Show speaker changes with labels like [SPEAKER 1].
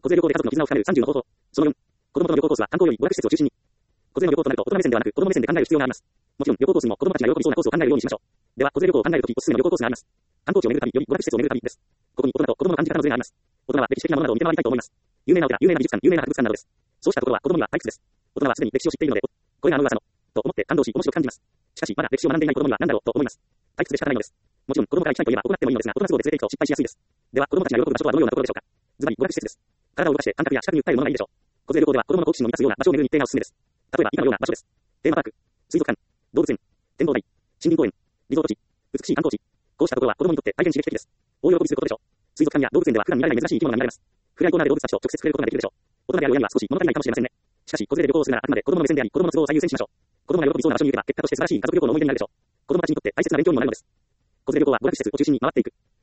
[SPEAKER 1] 子連れ旅行で家族の絆を深める30の方法。その4、子供との旅行コースは観光より娯楽施設を中心に。子連れの旅行となると大人目線ではなく子供目線で考える必要があります。もちろん旅行コースにも子供たちが喜びそうなコースを考えるようにしましょう。では、子連れ旅行を考えるときおすすめの旅行コースがあります。観光地を巡る旅より娯楽施設を巡る旅です。ここに大人と子供の感じ方のズレがあります。大人は歴史的なものなどを見て回りたいと思います。有名なお寺、有名な美術館、有名な博物館などです。そうしたところは子供には退屈です。大人はすでに歴史を知っているので、これがあの噂の、と思って感動し面白く感じます。しかし、まだ歴史を学んでいない子供には何だろうと思います。退屈で仕方ないのです。もちろん子供から行きたいと言えば行ってもいいのですが、大人都合で連れて行くと失敗しやすいです。では、子供たちが喜ぶ場所とはどのようなところでしょうか。ズバリ娯楽施設です。体を動かして感覚や視覚に訴えるものがいいでしょう。子連れ旅行では子供の好奇心を満たすような場所を巡る日程がおすすめです。例えば以下のような場所です。テーマパーク、水族館、動物園、展望台、森林公園、リゾート地、美しい観光地。こうしたところは子供にとって大変刺激的です。大喜びすることでしょう。水族館や動物園では普段見られない珍しい生き物が見られます。フライコーナーで動物たちと直接触れることができるでしょう。大人である親には少し物足りないかもしれませんね。しかし、子連れで旅行をするならあくまで子供の目線であり、子供の都合を最優先しましょう。子供が喜びそうな場所に行けば、結果として素晴らしい家族旅行の思い出になるでしょう。子供たちにとって大切な勉強にもなるのです。子連れ旅行は娯楽施設を中心に回っていく。